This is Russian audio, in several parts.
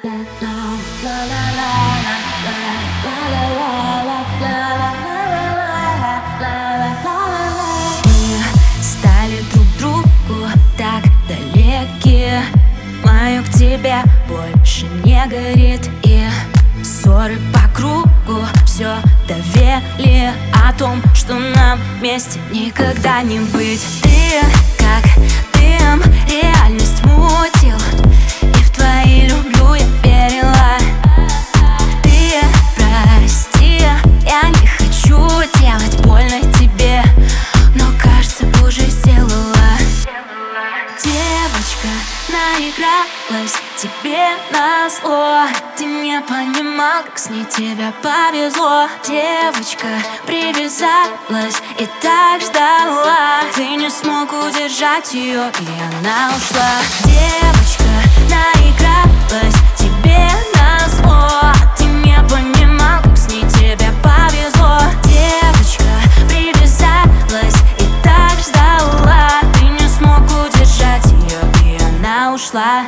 Мы стали друг другу так далеки. Мою к тебе больше не горит. И ссоры по кругу все довели о том, что нам вместе никогда не быть. Ты как дым реальность мутил, и в твои люблю я верила. Ты прости, я не хочу делать больно тебе, но кажется уже сделала. Девочка наигралась тебе назло, ты не понимал, как с ней тебе повезло. Девочка привязалась и так ждала, ты не смог удержать ее, и она ушла. Девочка наигралась тебе назло, ты не понимал, как с ней тебе повезло. Девочка привязалась и так ждала, ты не смог удержать ее, и она ушла.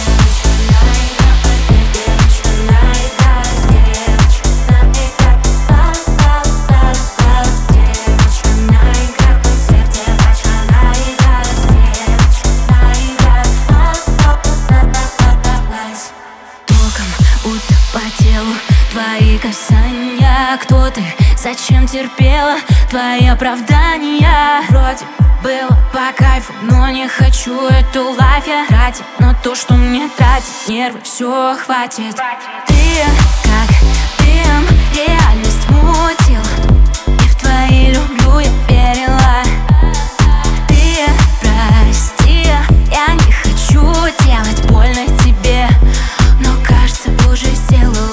Будто по телу твои касания. Кто ты? Зачем терпела твои оправдания? Вроде было по кайфу, но не хочу эту лайф я тратить на то, что мне тратить нервы, все хватит. Ты как дым реальность мутил, и в твои люблю я верила. Ты прости, я не хочу делать больно тебе, но кажется уже сделала.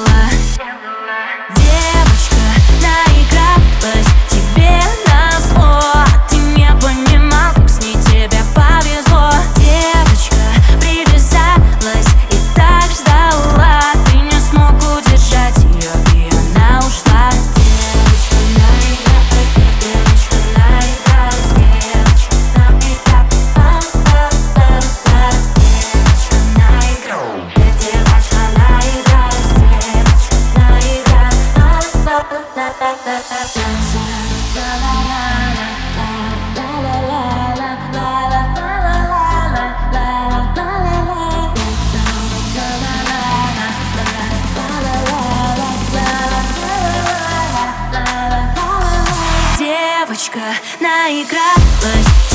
Девочка наигралась тебе назло, ты не понимал, как с ней тебе повезло. Девочка привязалась и так ждала, ты не смог удержать ее, и она ушла. Девочка наигралась, девочка наигралась, девочка наигралась, девочка наигралась, девочка наигралась, девочка наигралась.